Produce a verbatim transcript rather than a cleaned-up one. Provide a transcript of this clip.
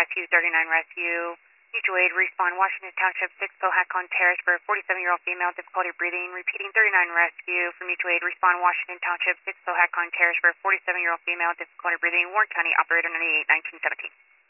Rescue, thirty-nine Rescue, Mutual Aid, Respawn, Washington Township, six Pohakon Terrace for a forty-seven-year-old female, difficulty breathing. Repeating, thirty-nine Rescue for Mutual Aid, Respawn, Washington Township, six Pohakon Terrace for a forty-seven-year-old female, difficulty breathing. Warren County, operator ninety-eight nineteen seventeen.